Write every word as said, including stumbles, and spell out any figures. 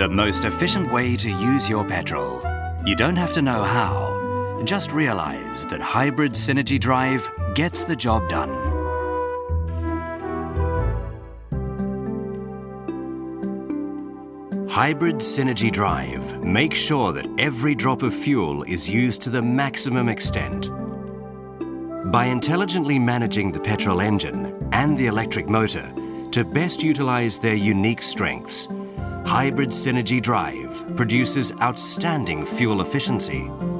The most efficient way to use your petrol. You don't have to know how. Just realize that Hybrid Synergy Drive gets the job done. Hybrid Synergy Drive makes sure that every drop of fuel is used to the maximum extent. By intelligently managing the petrol engine and the electric motor to best utilize their unique strengths, Hybrid Synergy Drive produces outstanding fuel efficiency